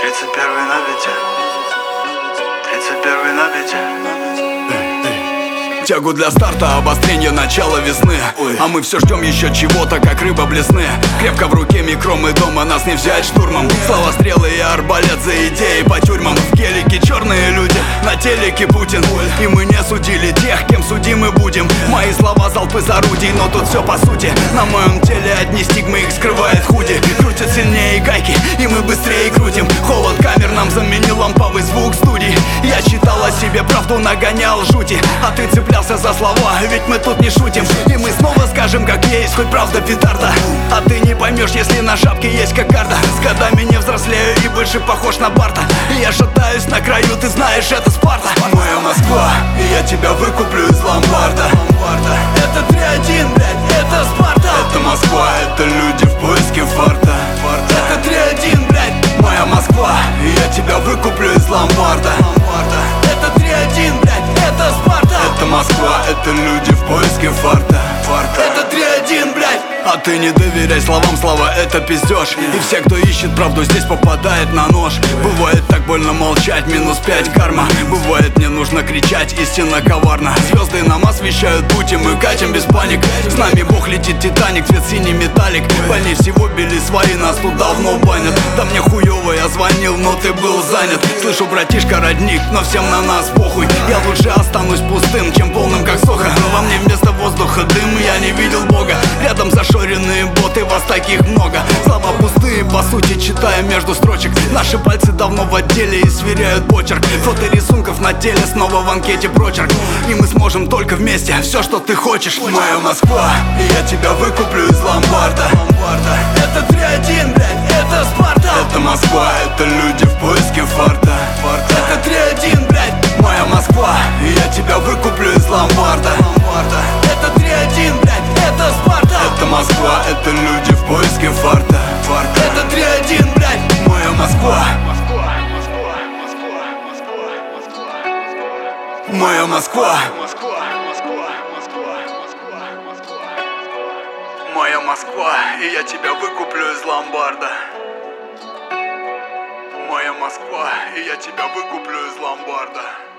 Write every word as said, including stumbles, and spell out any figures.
тридцать первый на бите, тридцать первый на бите. Тягу для старта, обострение начала весны. Ой. А мы все ждем еще чего-то, как рыба блесны. Крепко в руке микром и дома нас не взять штурмом. Слова, стрелы и арбалет за идеи по тюрьмам. В гелике черные люди, на телеке Путин. И мы не судили тех, кем судимы будем. Мои слова залпы из орудий, но тут все по сути. На моем теле одни стигмы, их скрывает худи. Крутят сильнее гайки, и мы быстрее крутим. Холод камер нам заменил ламповый звук студии. Я считал о себе правду, нагонял жути. А ты цеплялся за слова, ведь мы тут не шутим. И мы снова скажем, как есть, хоть правда петарда. А ты не поймешь, если на шапке есть кокарда. С годами не взрослею и больше похож на Барта. И я шатаюсь на краю, ты знаешь, это Спарта. Моя Москва, и я тебя выкуплю из ломбарда. Это три один, блядь, это Спарта. Это Москва, это люди в поиске фарта. Это три один, блядь, моя Москва, и я тебя выкуплю из ломбарда. Это три один, блядь, это Спарта. Это Москва, это люди в поиске фарта. Это три один, блядь. А ты не доверяй словам, слова это пиздеж. И все, кто ищет правду, здесь попадает на нож. Бывает так больно молчать, минус пять карма. Бывает не нужно кричать, истинно коварно. Звезды нам освещают путь, и мы катим без паник. С нами Бог летит Титаник, цвет синий металлик. Больней всего били свои, нас тут давно банят. Да мне хуёво, я звонил, но ты был занят. Слышу, братишка, родник, но всем на нас похуй. Я лучше останусь пустым, чем полным, как Соха. Но во мне вместо воздуха дым, я не видел Бога. Рядом зашоренные боты, вас таких много. Слова пустые, по сути, читая между строчек. Наши пальцы давно в отделе и сверяют почерк. Фото рисунков на теле, снова в анкете прочерк. И мы сможем только вместе все, что ты хочешь. Моя Москва, и я тебя выкуплю из ломбарда. Это три один, блядь, это Спарта. Это Москва, это люди в поиске фарта. Это три один, блядь, моя Москва, и я тебя выкуплю из ломбарда. Это три один, блядь, это Спарта. Это Москва, это люди в поиске фарта. Это три один, блядь, моя Москва. Моя Москва. Моя Москва, и я тебя выкуплю из ломбарда. Моя Москва, и я тебя выкуплю из ломбарда.